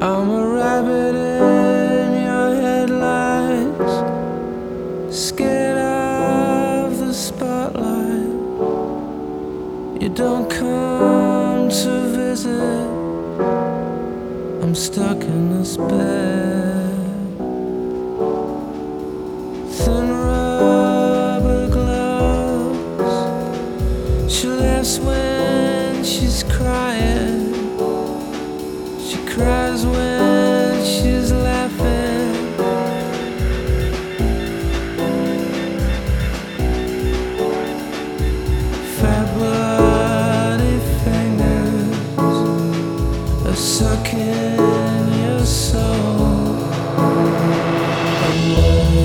I'm a rabbit in your headlights, scared of the spotlight. You don't come to visit, I'm stuck in this bed. Thin rubber gloves, she laughs when she's crying, she cries when she's laughing. Fat bloody fingers are sucking your soul away.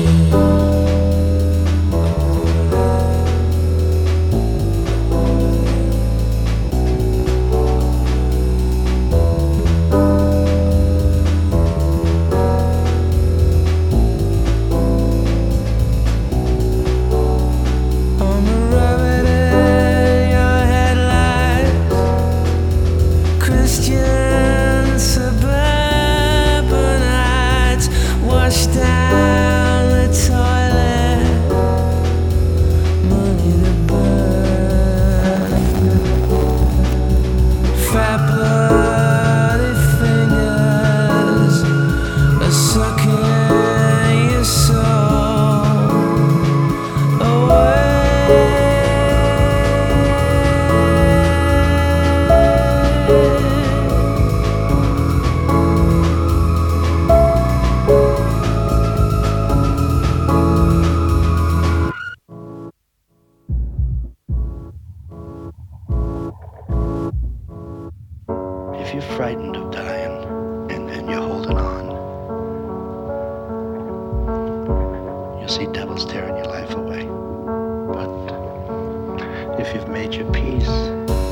I'm a rabbit in your headlights, Christian suburbanites wash down the toilet, money to burn. Fat bloody fingers are sucking your soul away. If you're frightened of dying and you're holding on, you'll see devils tearing your life away. But if you've made your peace